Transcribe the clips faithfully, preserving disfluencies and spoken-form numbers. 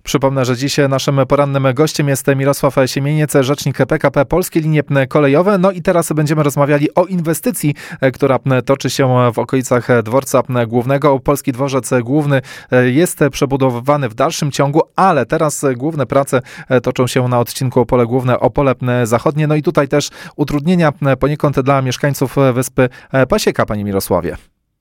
Przypomnę, że dziś naszym porannym gościem jest Mirosław Siemieniec, rzecznik P K P Polskie Linie Kolejowe. No i teraz będziemy rozmawiali o inwestycji, która toczy się w okolicach Dworca Głównego. Polski Dworzec Główny jest przebudowywany w dalszym ciągu, ale teraz główne prace toczą się na odcinku Opole Główne, Opole Zachodnie. No i tutaj też utrudnienia poniekąd dla mieszkańców wyspy Pasieka, panie Mirosławie.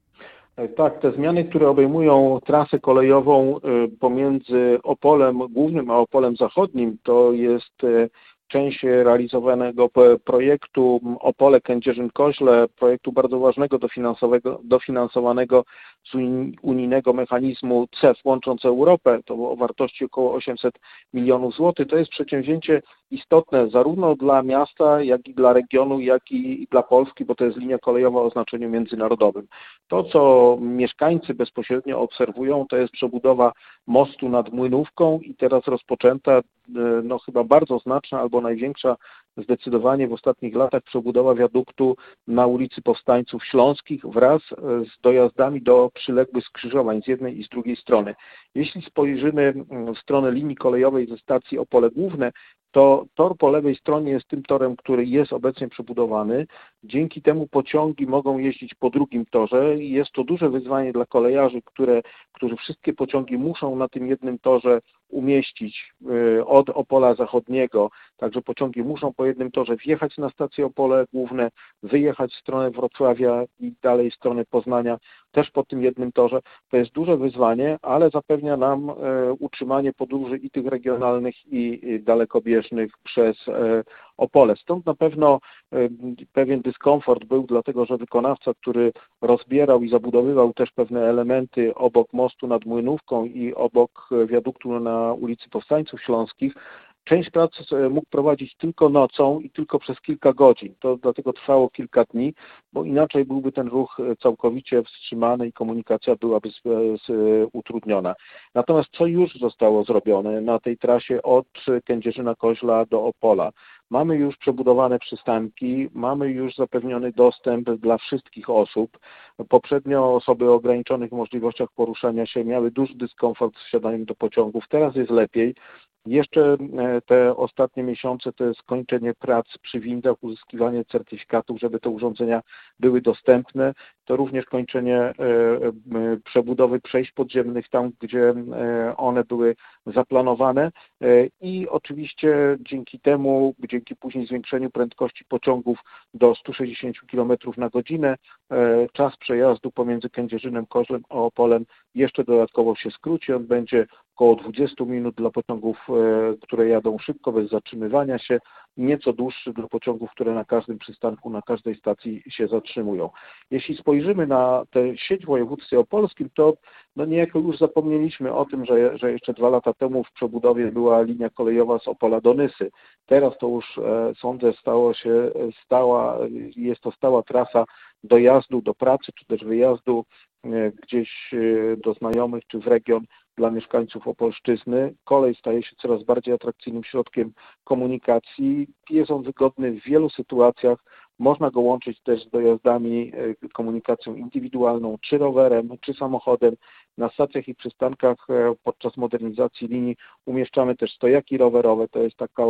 Tak, te zmiany, które obejmują trasę kolejową pomiędzy Opolem Głównym a Opolem Zachodnim, to jest część realizowanego projektu Opole Kędzierzyn-Koźle, projektu bardzo ważnego dofinansowanego z unijnego mechanizmu C E F łącząc Europę, to o wartości około osiemset milionów złotych. To jest przedsięwzięcie istotne zarówno dla miasta, jak i dla regionu, jak i dla Polski, bo to jest linia kolejowa o znaczeniu międzynarodowym. To, co mieszkańcy bezpośrednio obserwują, to jest przebudowa mostu nad Młynówką i teraz rozpoczęta, no chyba bardzo znaczna albo największa zdecydowanie w ostatnich latach przebudowa wiaduktu na ulicy Powstańców Śląskich wraz z dojazdami do przyległych skrzyżowań z jednej i z drugiej strony. Jeśli spojrzymy w stronę linii kolejowej ze stacji Opole Główne, to tor po lewej stronie jest tym torem, który jest obecnie przebudowany. Dzięki temu pociągi mogą jeździć po drugim torze i jest to duże wyzwanie dla kolejarzy, które, którzy wszystkie pociągi muszą na tym jednym torze umieścić od Opola Zachodniego. Także pociągi muszą po jednym torze wjechać na stację Opole Główne, wyjechać w stronę Wrocławia i dalej w stronę Poznania też po tym jednym torze. To jest duże wyzwanie, ale zapewnia nam utrzymanie podróży i tych regionalnych, i dalekobieżnych przez Opole. Stąd na pewno pewien dyskomfort był, dlatego że wykonawca, który rozbierał i zabudowywał też pewne elementy obok mostu nad Młynówką i obok wiaduktu na ulicy Powstańców Śląskich, część prac mógł prowadzić tylko nocą i tylko przez kilka godzin. To dlatego trwało kilka dni, bo inaczej byłby ten ruch całkowicie wstrzymany i komunikacja byłaby z, z, utrudniona. Natomiast co już zostało zrobione na tej trasie od Kędzierzyna-Koźla do Opola? Mamy już przebudowane przystanki, mamy już zapewniony dostęp dla wszystkich osób. Poprzednio osoby o ograniczonych możliwościach poruszania się miały duży dyskomfort z wsiadaniem do pociągów. Teraz jest lepiej. Jeszcze te ostatnie miesiące to jest skończenie prac przy windach, uzyskiwanie certyfikatów, żeby te urządzenia były dostępne. To również kończenie przebudowy przejść podziemnych tam, gdzie one były zaplanowane i oczywiście dzięki temu, dzięki później zwiększeniu prędkości pociągów do stu sześćdziesięciu kilometrów na godzinę, czas przejazdu pomiędzy Kędzierzynem, Koźlem a Opolem jeszcze dodatkowo się skróci. On będzie około dwudziestu minut dla pociągów, które jadą szybko, bez zatrzymywania się, nieco dłuższy dla pociągów, które na każdym przystanku, na każdej stacji się zatrzymują. Jeśli spojrzymy na tę sieć w województwie opolskim, to no niejako już zapomnieliśmy o tym, że, że jeszcze dwa lata temu w przebudowie była linia kolejowa z Opola do Nysy. Teraz to już e, sądzę stało się stała, jest to stała trasa dojazdu do pracy, czy też wyjazdu e, gdzieś e, do znajomych, czy w region dla mieszkańców Opolszczyzny. Kolej staje się coraz bardziej atrakcyjnym środkiem komunikacji. Jest on wygodny w wielu sytuacjach. Można go łączyć też z dojazdami, komunikacją indywidualną, czy rowerem, czy samochodem. Na stacjach i przystankach podczas modernizacji linii umieszczamy też stojaki rowerowe. To jest taka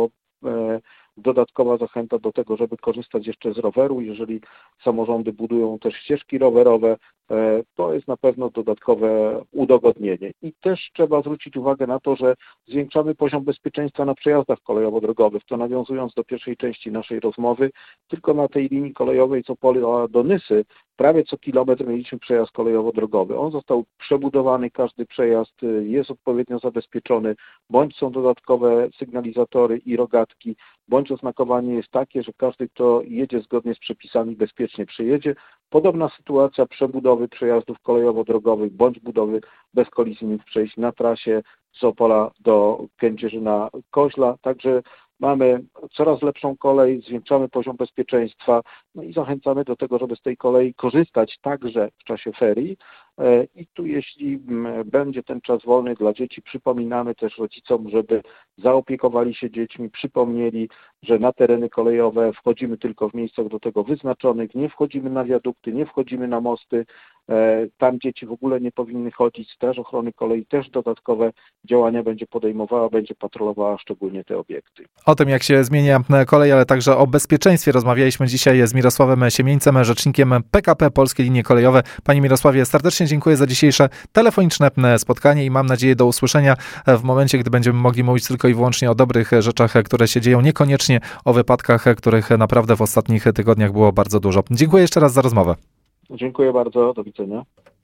dodatkowa zachęta do tego, żeby korzystać jeszcze z roweru. Jeżeli samorządy budują też ścieżki rowerowe, to jest na pewno dodatkowe udogodnienie. I też trzeba zwrócić uwagę na to, że zwiększamy poziom bezpieczeństwa na przejazdach kolejowo-drogowych. To nawiązując do pierwszej części naszej rozmowy, tylko na tej linii kolejowej z Opola do Nysy prawie co kilometr mieliśmy przejazd kolejowo-drogowy. On został przebudowany, każdy przejazd jest odpowiednio zabezpieczony, bądź są dodatkowe sygnalizatory i rogatki, bądź oznakowanie jest takie, że każdy, kto jedzie zgodnie z przepisami, bezpiecznie przejedzie. Podobna sytuacja przebudowy przejazdów kolejowo-drogowych bądź budowy bezkolizyjnych przejść na trasie z Opola do Kędzierzyna-Koźla. Także mamy coraz lepszą kolej, zwiększamy poziom bezpieczeństwa, no i zachęcamy do tego, żeby z tej kolei korzystać także w czasie ferii, I tu jeśli będzie ten czas wolny dla dzieci, przypominamy też rodzicom, żeby zaopiekowali się dziećmi, przypomnieli, że na tereny kolejowe wchodzimy tylko w miejscach do tego wyznaczonych, nie wchodzimy na wiadukty, nie wchodzimy na mosty, tam dzieci w ogóle nie powinny chodzić. Straż Ochrony Kolei też dodatkowe działania będzie podejmowała, będzie patrolowała szczególnie te obiekty. O tym, jak się zmienia kolej, ale także o bezpieczeństwie rozmawialiśmy dzisiaj z Mirosławem Siemieńcem, rzecznikiem P K P Polskie Linie Kolejowe. Panie Mirosławie, serdecznie dziękuję za dzisiejsze telefoniczne spotkanie i mam nadzieję do usłyszenia w momencie, gdy będziemy mogli mówić tylko i wyłącznie o dobrych rzeczach, które się dzieją, niekoniecznie o wypadkach, których naprawdę w ostatnich tygodniach było bardzo dużo. Dziękuję jeszcze raz za rozmowę. Dziękuję bardzo, do widzenia.